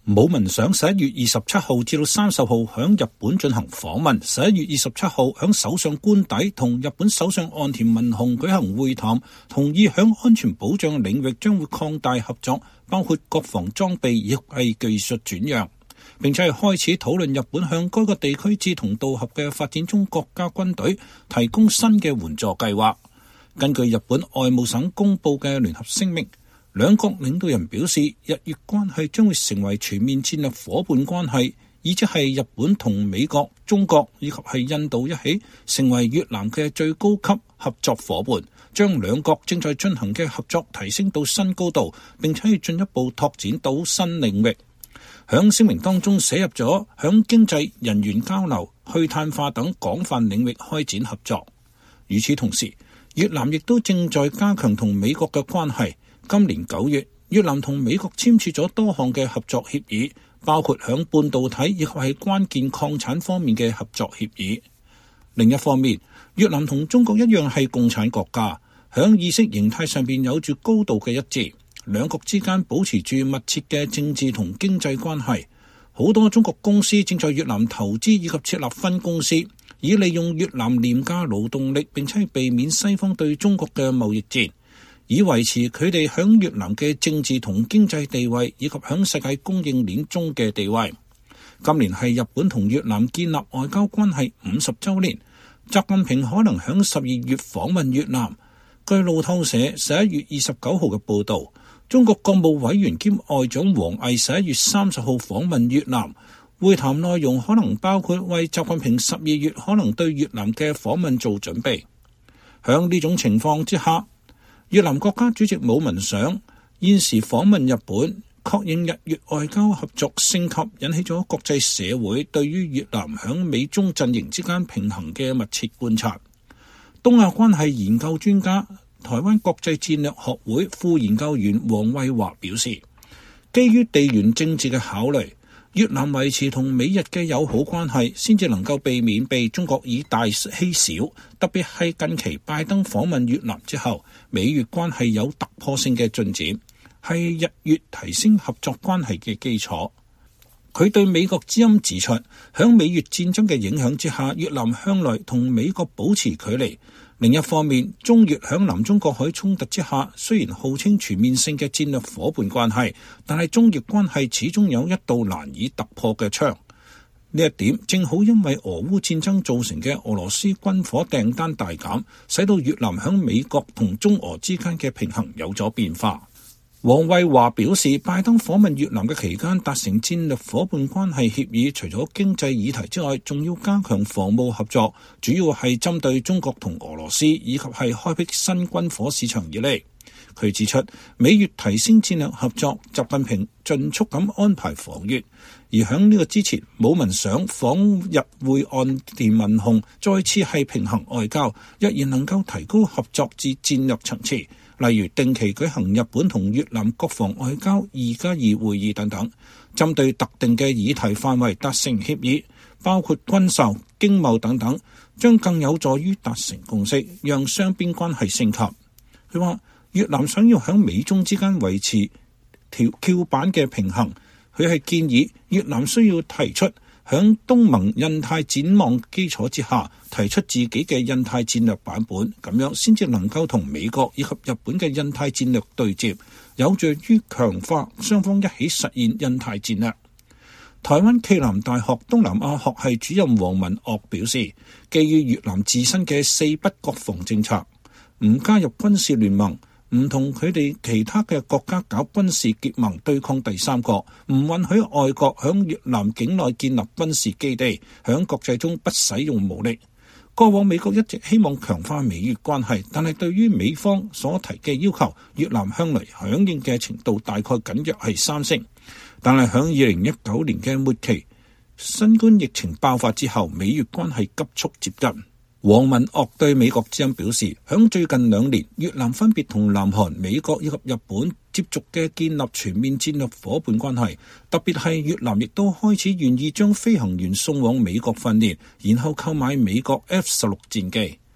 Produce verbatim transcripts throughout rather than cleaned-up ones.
武文賞十一月二十七號至到三十號響日本進行訪問，十一月二十七號響首相官邸同日本首相岸田文雄舉行會談，同意響安全保障領域將會擴大合作，包括國防裝備以及技術轉讓，並且係開始討論日本向該個地區志同道合嘅發展中國家軍隊提供新嘅援助計劃。根據日本外務省公佈嘅聯合聲明，兩國領導人表示，日越關係將會成為全面戰略夥伴關係，以即係日本同美國、中國以及係印度一起成為越南嘅最高級合作夥伴，將兩國正在進行嘅合作提升到新高度，並且進一步拓展到新領域。響聲明當中寫入咗響經濟、人員交流、去碳化等廣泛領域開展合作。與此同時，越南亦都正在加強同美國嘅關係。今年九月，越南同美國簽署咗多項嘅合作協議，包括響半導體以及係關鍵礦產方面嘅合作協議。另一方面，越南同中國一樣係共產國家，響意識形態上邊有住高度嘅一致，兩國之間保持住密切嘅政治同經濟關係。好多中國公司正在越南投資以及設立分公司，以利用越南廉價勞動力，並且避免西方對中國嘅貿易戰，以維持佢哋響越南嘅政治同經濟地位，以及響世界供應鏈中嘅地位。今年係日本同越南建立外交關係五十週年，習近平可能響十二月訪問越南。據路透社十一月二十九號嘅報導，中國國務委員兼外長王毅十一月三十號訪問越南，會談內容可能包括為習近平十二月可能對越南嘅訪問做準備。響呢種情況之下，越南國家主席武文賞現時訪問日本，確認日越外交合作升級，引起咗國際社會對於越南響美中陣營之間平衡嘅密切觀察。東亞關係研究專家、台灣國際戰略學會副研究員黃惠華表示，基於地緣政治嘅考慮，越南維持同美日嘅友好關係，先至能夠避免被中國以大欺小。特別係近期拜登訪問越南之後，美越關係有突破性嘅進展，係日越提升合作關係嘅基礎。佢對美國之音指出，響美越戰爭嘅影響之下，越南向來同美國保持距離。另一方面，中越響南中國海衝突之下，雖然號稱全面性嘅戰略夥伴關係，但係中越關係始終有一道難以突破嘅窗。呢一點正好因為俄烏戰爭造成嘅俄羅斯軍火訂單大減，使到越南響美國同中俄之間嘅平衡有咗變化。黃惠華表示，拜登訪問越南嘅期間達成戰略夥伴關係協議，除咗經濟議題之外，仲要加強防務合作，主要係針對中國同俄羅斯，以及係開闢新軍火市場以嚟。佢指出，美越提升戰略合作，習近平盡速咁安排訪越，而響呢個之前，武文賞訪日會岸田文雄，再次係平衡外交，若然能夠提高合作至戰略層次，例如定期舉行日本同越南國防外交二加二會議等等，針對特定嘅議題範圍達成協議，包括軍售、經貿等等，將更有助於達成共識，讓雙邊關係升級。佢話越南想要響美中之間維持條翹板嘅平衡，佢係建議越南需要提出響東盟印太展望基礎之下，提出自己嘅印太戰略版本，咁樣先至能夠同美國以及日本嘅印太戰略對接，有助於強化雙方一起實現印太戰略。台灣暨南大學東南亞學系主任黃文岳表示，基於越南自身嘅四不國防政策，唔加入軍事聯盟，唔同佢哋其他嘅國家搞軍事結盟對抗第三國，唔允許外國響越南境內建立軍事基地，響國際中不使用武力。過往美國一直希望強化美越關係，但係對於美方所提嘅要求，越南向來響應嘅程度大概僅約係三成。但係響二零一九年嘅末期，新冠疫情爆發之後，美越關係急速接近。黃文岳對美國之音表示，響最近兩年，越南分別同南韓、美國以及日本接續嘅建立全面戰略夥伴關係，特別係越南亦都開始願意將飛行員送往美國訓練，然後購買美國 F 十六戰機。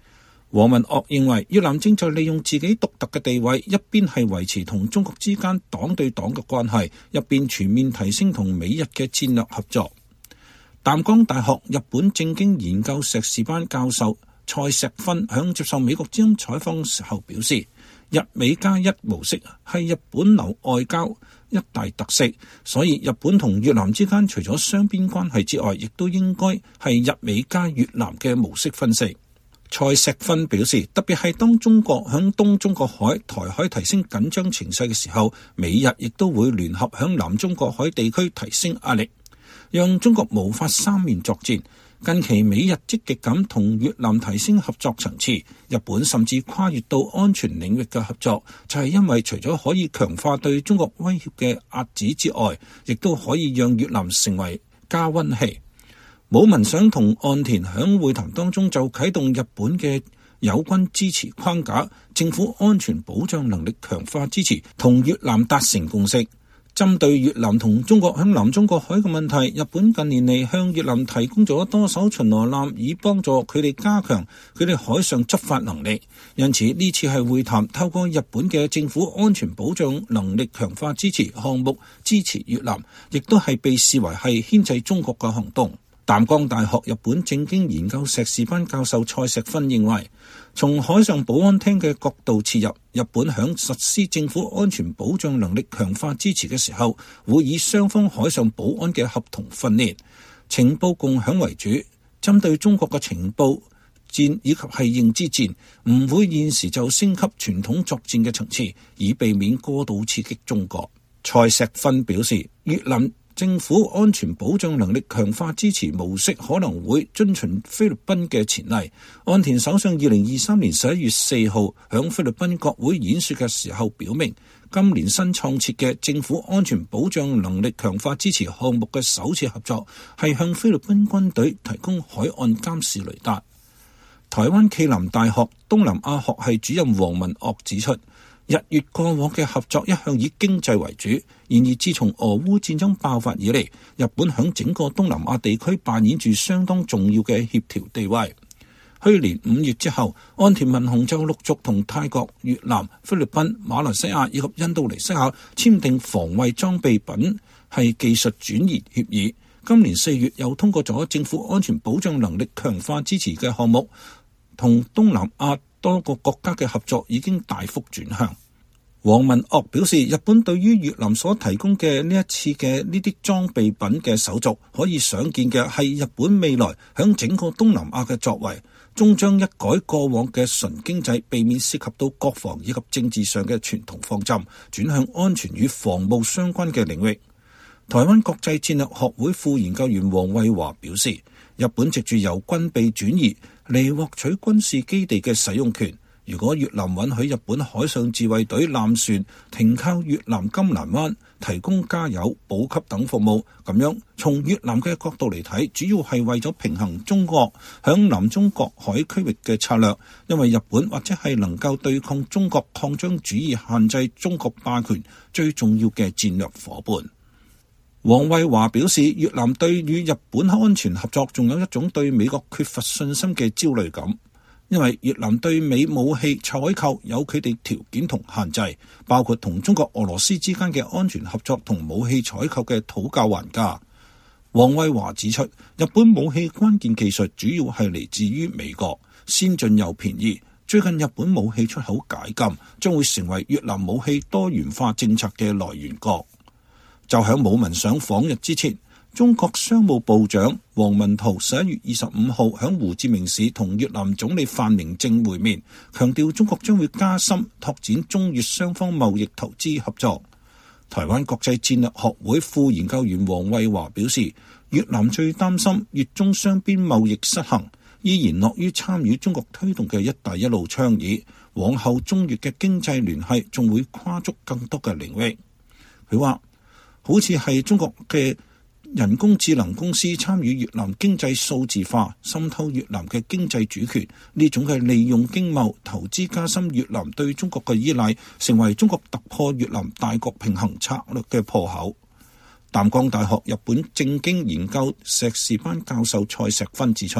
黃文岳認為，越南正在利用自己獨特嘅地位，一邊係維持同中國之間黨對黨嘅關係，一邊全面提升同美日嘅戰略合作。淡江大學日本政經研究碩士班教授蔡錫芬響接受美國之音採訪時候表示，日美加一模式係日本流外交一大特色，所以日本同越南之間除咗雙邊關係之外，亦都應該係日美加越南嘅模式分析。蔡錫芬表示，特別係當中國響東中國海、台海提升緊張情勢嘅時候，美日亦都會聯合響南中國海地區提升壓力，讓中國無法三面作戰。近期美日積極咁同越南提升合作層次，日本甚至跨越到安全領域嘅合作，就係因為除咗可以強化對中國威脅嘅遏止之外，亦都可以讓越南成為加溫器。武文想同岸田響會談當中就啟動日本嘅友軍支持框架、政府安全保障能力強化支持，同越南達成共識。針對越南同中國響南中國海嘅問題，日本近年嚟向越南提供咗多艘巡邏艦，以幫助佢哋加強佢哋海上執法能力。因此呢次係會談透過日本嘅政府安全保障能力強化支持項目支持越南，亦都係被視為係牽制中國嘅行動。淡江大學日本政經研究碩士班教授蔡錫芬認為，從海上保安廳嘅角度切入，日本響實施政府安全保障能力強化支持嘅時候，會以雙方海上保安嘅合同訓練、情報共享為主，針對中國嘅情報戰以及係認知戰，唔會現時就升級傳統作戰嘅層次，以避免過度刺激中國。蔡錫芬表示，越南政府安全保障能力強化支持模式可能會遵循菲律賓嘅前例。岸田首相二零二三年十一月四號響菲律賓國會演說嘅時候表明，今年新創設嘅政府安全保障能力強化支持項目嘅首次合作係向菲律賓軍隊提供海岸監視雷達。台灣暨南大學東南亞學系主任黃文岳指出，日越過往嘅合作一向以經濟為主，然而自從俄烏戰爭爆發以嚟，日本響整個東南亞地區扮演住相當重要嘅協調地位。去年五月之後，岸田文雄就陸續同泰國、越南、菲律賓、馬來西亞以及印度尼西亞簽訂防衛裝備品係技術轉移協議。今年四月又通過咗政府安全保障能力強化支持嘅項目，同東南亞多個國家嘅合作已經大幅轉向。黃文岳表示，日本對於越南所提供嘅呢一次嘅呢啲裝備品嘅手續，可以想見嘅係日本未來響整個東南亞嘅作為，終將一改過往嘅純經濟，避免涉及到國防以及政治上嘅傳統方針，轉向安全與防務相關嘅領域。台灣國際戰略學會副研究員黃惠華表示，日本藉住由軍備轉移嚟獲取軍事基地嘅使用權。如果越南允許日本海上自衛隊艦船停靠越南金蘭灣，提供加油、補給等服務，咁樣從越南嘅角度嚟睇，主要係為咗平衡中國響南中國海區域嘅策略，因為日本或者係能夠對抗中國擴張主義、限制中國霸權最重要嘅戰略夥伴。黃惠華表示，越南對與日本安全合作仲有一種對美國缺乏信心嘅焦慮感。因為越南對美武器採購有佢哋條件同限制，包括同中國、俄羅斯之間嘅安全合作同武器採購嘅討價還價。黃惠華指出，日本武器關鍵技術主要係嚟自於美國，先進又便宜。最近日本武器出口解禁，將會成為越南武器多元化政策嘅來源國。就喺武文上訪日之前，中國商務部長王文濤十一月二十五號喺胡志明市同越南總理范明政會面，強調中國將會加深拓展中越雙方貿易投資合作。台灣國際戰略學會副研究員黃惠華表示，越南最擔心越中雙邊貿易失衡，依然樂於參與中國推動嘅一帶一路倡議，往後中越嘅經濟聯繫仲會跨足更多嘅領域。佢話，好似係中國嘅人工智能公司參與越南經濟數字化，滲透越南嘅經濟主權，呢種嘅利用經貿投資加深越南對中國嘅依賴，成為中國突破越南大國平衡策略嘅破口。淡江大學日本政經研究碩士班教授蔡錫芬指出，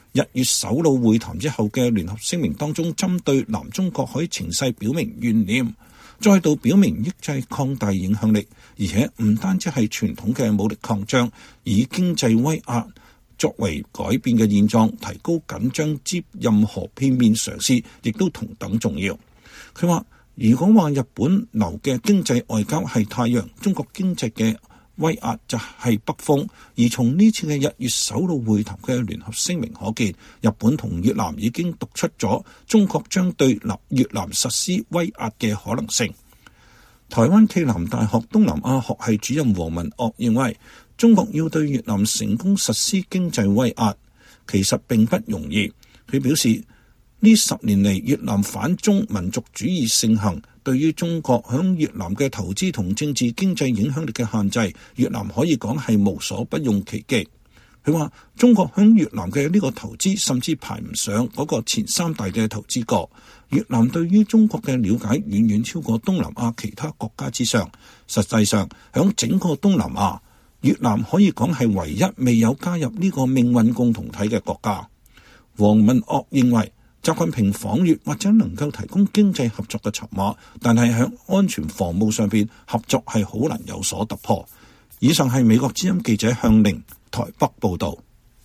日越首腦會談之後嘅聯合聲明當中，針對南中國海情勢表明懸念，再度表明抑制擴大影響力，而且唔單止係傳統嘅武力擴張，以經濟威壓作為改變嘅現狀，提高緊張之任何片面嘗試，亦都同等重要。佢話：如果話日本流嘅經濟外交係太陽，中國經濟嘅威壓就係北風。而從呢次嘅日越首腦會談嘅聯合聲明可見，日本同越南已經讀出咗中國將對越南實施威壓嘅可能性。台灣暨南大學東南亞學系主任黃文岳認為，中國要對越南成功實施經濟威壓，其實並不容易。佢表示，呢十年嚟越南反中民族主義盛行，對於中國響越南嘅投資同政治經濟影響力嘅限制，越南可以講係無所不用其極。佢話中國響越南嘅呢個投資甚至排唔上嗰個前三大嘅投資國。越南對於中國嘅了解遠遠超過東南亞其他國家之上。實際上響整個東南亞，越南可以講係唯一未有加入呢個命運共同體嘅國家。黃文岳認為，習近平訪越或者能夠提供經濟合作嘅籌碼，但係響安全防務上邊合作係好難有所突破。以上係美國之音記者向寧台北報道。